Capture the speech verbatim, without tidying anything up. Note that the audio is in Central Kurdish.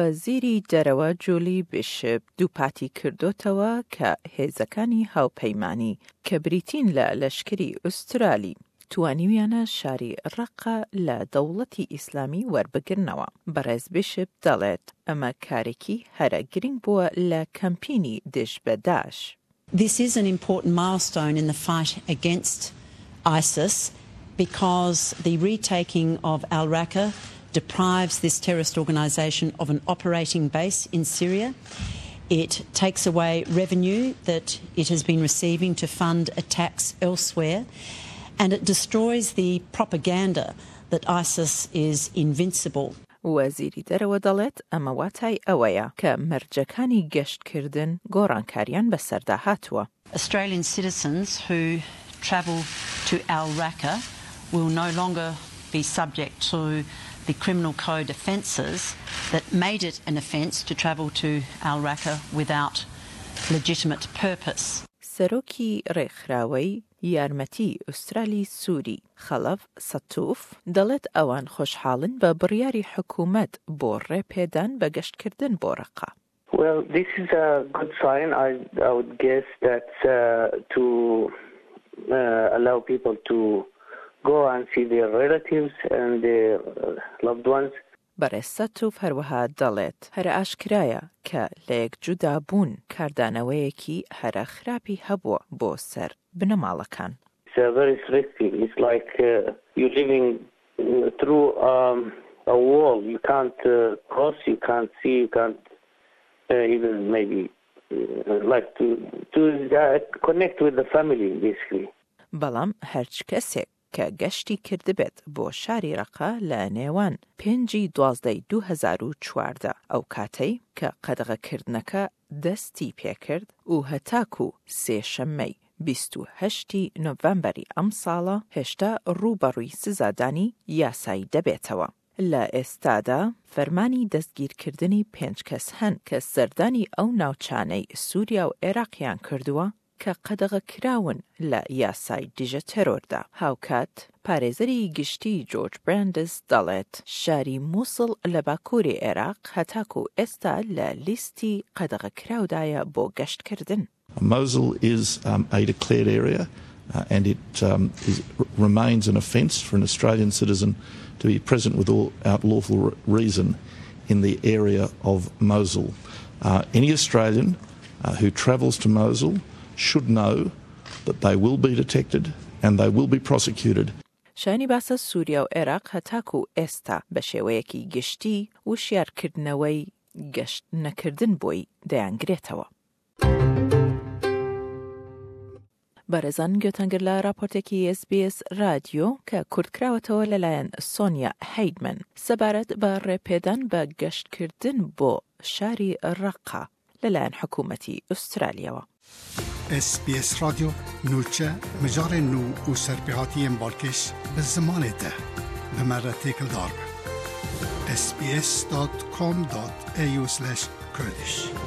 وەزیری دەرەوە جولی بیشپ دووپاتی کردوتەوە کە هێزەکانی هاوپەیمانی کە بریتین لە لەشکری ئوسترالی توانیویانە شاری ڕەقە لە دەوڵەتی ئیسلامی وەربگرنەوە. بەڕێز بیشپ دەڵێت ئەمە کارێکی هەرە گرنگ بووە لە کەمپینی دژ بە داعش. This is an important milestone in the fight against ISIS because the retaking of al-Raqqa deprives this terrorist organisation of an operating base in Syria. It takes away revenue that it has been receiving to fund attacks elsewhere, and it destroys the propaganda that ISIS is invincible. وەزیری دەرەوە دەڵێت ئەمە واتای ئەوەیە کە مەرجەکانی گەشتکردن گۆڕانکاریان بەسەردا هاتووە. Australian citizens who travel to al-Raqqa will no longer be subject to the criminal code offences that made it an offence to travel to al-Raqqa without legitimate purpose. سەرۆکی ڕێکخراوەی یارمەتی ئوسترالی سووری خەڵەف سەتوف دەڵێت ئەوان خۆشحاڵن بە بڕیاری حکوومەت بۆ ڕێپێدان بە گەشتکردن بۆ ڕەقە. Well, this is a good sign. I, I would guess that uh, to uh, allow people to go and see their relatives and their uh, loved ones. بەڕێز سەتوف هەروەها دەڵێت هەرە ئاشکرایە کە لە یەکجودابوون کاردانەوەیەکی هەرە خراپی هەبووە بۆ سەر بنەماڵەکان. It's uh, very stressful. It's like uh, you're living through um, a wall. You can't uh, cross, you can't see, you can't uh, even maybe uh, like to, to uh, connect with the family, basically. بەڵام هەرچ کەسێک کە گەشتی کردبێت بۆ شاری ڕەقە لە نێوان پێنجی دوازدەی دوو هەزار و چواردە ئەو کاتەی کە قەدەغەکردنەکە دەستی پێکرد و هەتاکو سێشەممەی بیست و هەشتی نۆڤەمبەری ئەم ساڵە هێشتا ڕووبەڕووی سزادانی یاسایی دەبێتەوە. لە ئێستادا فەرمانی دەستگیرکردنی پێنج کەس هەن کە سەردانی ئەو ناوچانەی سووریا و عێراقیان کردووە کە قەدەغە کراون لە یاسای دژە تەرۆردا. هاوکات پارێزەری گشتی جۆرج براندس دەڵێت شاری مووسڵ لە باکووری عێراق هەتاکو ئێستا لە لیستی قەدەغە کراودایە بۆ گەشتکردن. Mosul is um, a declared area uh, and it um, is, remains an offence for an Australian citizen to be present with all out lawful reason in the area of Mosul. Uh, any Australian uh, who travels to Mosul should know that they will be detected and they will be prosecuted. شانی باسە سووریا و عێراق هەتاکو ئێستا بە شێوەیەکی گشتی وشیارکردنەوەی گەشت نەکردن بۆی دەیانگرێتەوە. بەڕێزان گوێتەنگر لە راپۆرتێکی اس بی اس رادیۆ کە کوردکراوەتەوە لەلایەن سۆنیا هەیدمن سەبارەت بە ڕێپێدان بە گەشتکردن بۆ شاری ڕەقە لەلایەن حکوومەتی ئوسترالیەوە. اس بی اس رادیو نوچه مجار نو و سرپیهاتی مبارکش به زمان ده به مرد تکل دار اس بی اس دات کام دات ای یو سلش کردش